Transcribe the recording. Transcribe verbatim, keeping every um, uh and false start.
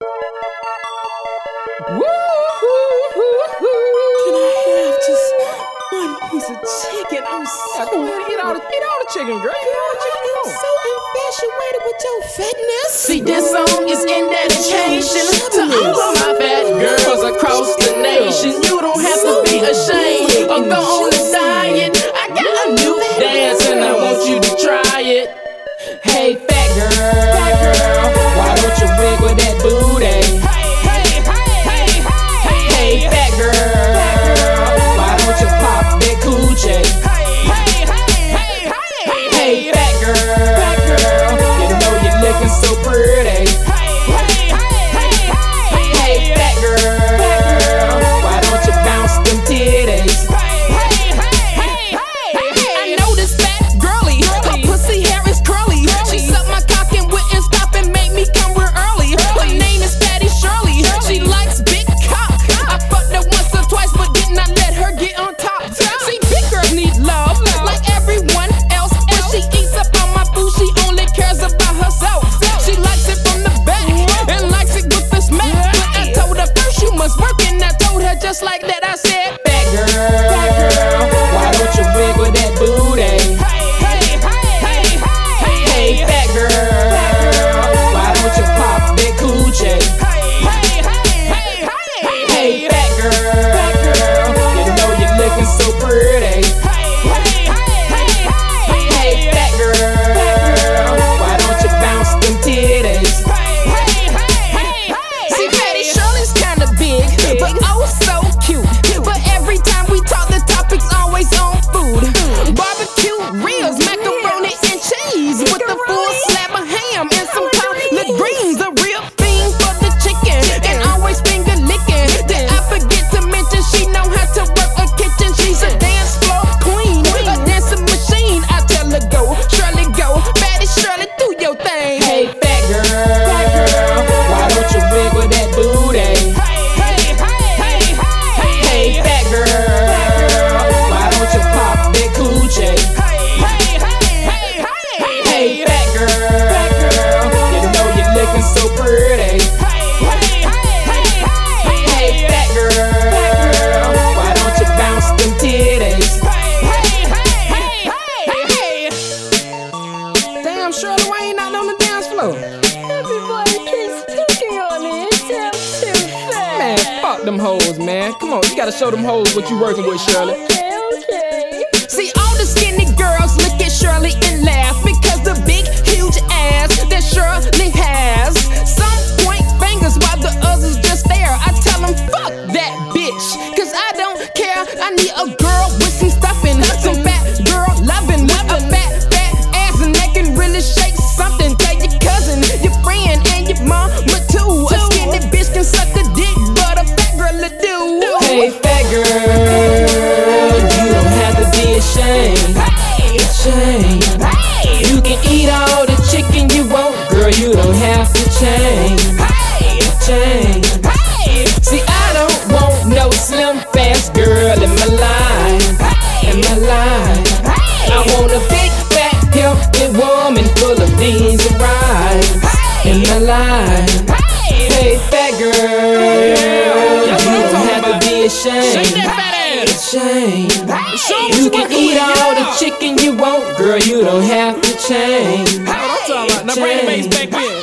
Can I have just one piece of chicken? I'm so Go ahead and eat all the, eat all the chicken, girl. Eat all the chicken. I'm so infatuated with your fatness. See, this song is in dedication to all of my bad girls across the nation. You don't have to be ashamed or go on a diet. I got a new dance and I want you to try it. Hey, fat girl, fat girl, why don't you wiggle that booty? Hey, hey, hey, hey, hey, fat girl, fat girl, why don't you pop that coochie? Hey, hey, hey, hey, hey, fat girl, fat girl, you know you're looking so pretty. Hey, hey, hey, hey, hey, fat girl, fat girl, why don't you bounce them titties? Hey, hey, hey, hey, hey, I know this fat girly, her pussy hair is curly. She sucked my cock and wouldn't stop and made me come real early. Her name is Fatty Shirley. She likes big cock. I fucked her once or twice, but did not let her get on top. See, big girls need love like everyone else. When she eats up on my food, she only cares about herself. She likes it from the back and likes it with the smack. But I told her first you must work, and I told her just like that. I said, fat girl, fat girl, why don't you wiggle that booty? Hey, hey, hey, hey, hey, fat girl, fat girl, why don't you pop that coochie? Hey, hey, hey, hey, hey, fat girl, fat girl, you know you're looking so pretty. Hey, hey, hey, hey, fat girl, fat girl, why don't you bounce them titties? Hey, hey, hey, hey. See, Fatty Shirley's kinda big, but oh so cute. But every time we talk, the topic's always on food. Barbecue ribs, macaroni and cheese with a full slab of ham and some collard greens. A real fiend for the chicken and always finger licking. Did I forget to mention she know how to work a kitchen? She's a dance floor queen, a dancing machine. I tell her go, Shirley go, Fatty Shirley do your thing. Hey, fat girl, fat girl, why don't you wiggle that booty? Hey, hey, hey, hey, hey, fat girl, fat girl, why don't you pop that coochie? Hey, hey, hey, hey, hey, fat girl, fat girl, you know you're looking so pretty. Hey, hey, hey, hey, fat girl, fat girl, why don't you bounce them titties? Hey, hey, hey, hey, hey. Damn, Shirley, why ain't out on the dance floor? Everybody keeps picking on me. I'm too fat. Man, fuck them hoes, man. Come on, you gotta show them hoes what you working with, Shirley. Okay, okay. See, all the skinny girls look at Shirley and laugh because the big, huge ass that Shirley has. Some point fingers while the others just stare. I tell them, fuck that bitch, cause I don't care. I need a girl with some stuffing, some fat girl loving, with a fat, fat ass, and they can really shake something. Tell your cousin, your friend, and your mama too. A skinny bitch can suck a dick, but a fat girl will do. Hey, fat girl, you don't have to be ashamed. Shame. You can eat all the chicken you want, girl. You don't have to change. Change. See, I don't want no slim fast girl in my life. In my life, I want a big fat healthy woman full of beans and rice. In my life, hey fat girl, you don't have to be ashamed. Shame. You can eat all the chicken you want, girl. You don't have to change. That's what I'm talking about. Now bring the bass back in.